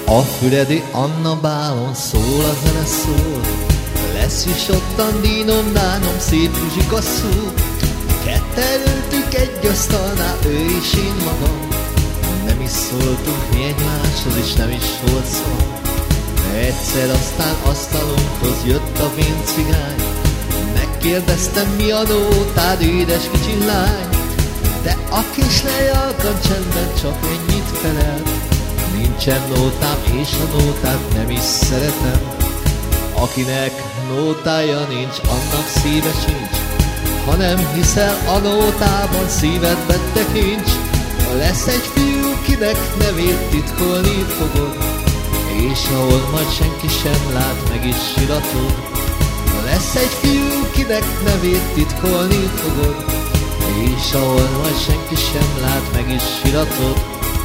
A füredi Anna bálon szól a zene szól, lesz is ottan dínom, nánom szép Ruzsika szó. Ketten ültük egy asztalnál, ő és én magam, nem is szóltunk mi egymáshoz, és nem is volt szó. Egyszer aztán asztalunkhoz jött a vén cigány, megkérdeztem, mi a nótád, édes kicsi lány. De a kislej alkan csendben csak ennyit felelt: nincsen nótám, és a nótát nem is szeretem. Akinek nótája nincs, annak szíve sincs. Ha nem hiszel a nótában, szívedben tekints. Lesz egy fiú, kinek nevét titkolni fogod, és ahol majd senki sem lát, meg is siratod. Lesz egy fiú, kinek nevét titkolni fogod, és ahol majd senki sem lát, meg is siratod.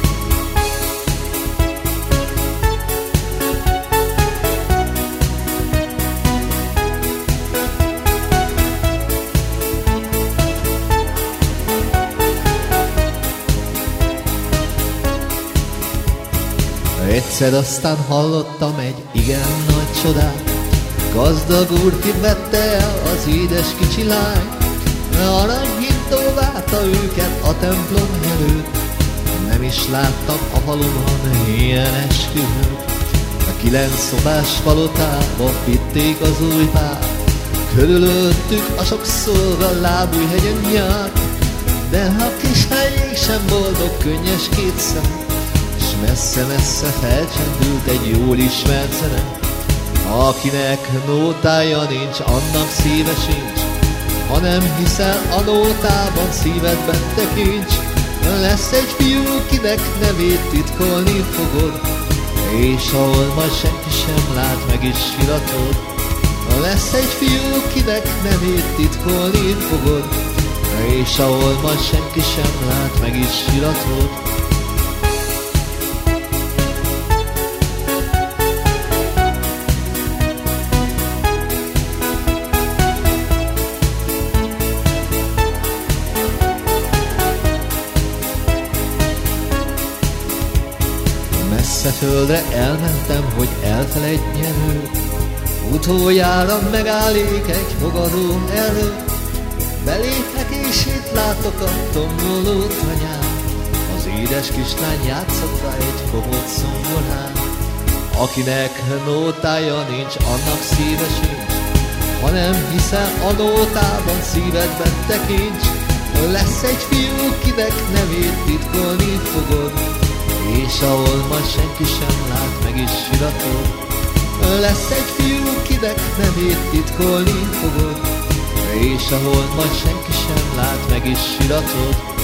Egyszer aztán hallottam egy igen nagy csodát, gazdag úr kivette el az édes kicsi lány. Aranyhintó várta őket a templom előtt, nem is láttam a falumon ilyen esküvőt. A 9 szobás palotába vitték az új pár, körülöttük a sok szolga Lábújhegyen járt. De a kis helyék sem boldog, könnyes két szem, s messze-messze felcsendült egy jól ismert zene. Akinek nótája nincs, annak szíve sincs. Ha nem hiszel a nótában, szívedben tekints. Lesz egy fiú, kinek nevét titkolni fogod, és ahol majd senki sem lát, meg is siratod. Lesz egy fiú, kinek nevét titkolni fogod, és ahol majd senki sem lát, meg is siratod. Messze földre elmentem, hogy elfeledjen ő, utoljára megállnék egy fogadó előtt. Belépek és itt látok a tomboló tanyán, az édes kislány játszotta egy kopott zongorán. Akinek nótája nincs, annak szíve sincs. Ha nem hiszel a nótában, szívedben tekints. Lesz egy fiú, kinek nevét titkolni fogod, és ahol majd senki sem lát, meg is siratod. Lesz egy fiú, kinek nevét titkolni fogod, és ahol majd senki sem lát, meg is siratod.